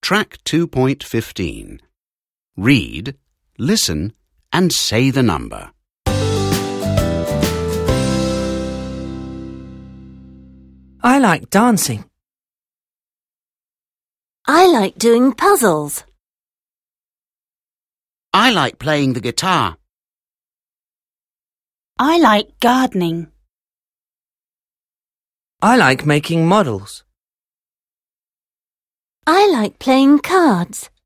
Track 2.15. Read, listen and say the number. I like dancing. I like doing puzzles. I like playing the guitar. I like gardening. I like making models. I like playing cards.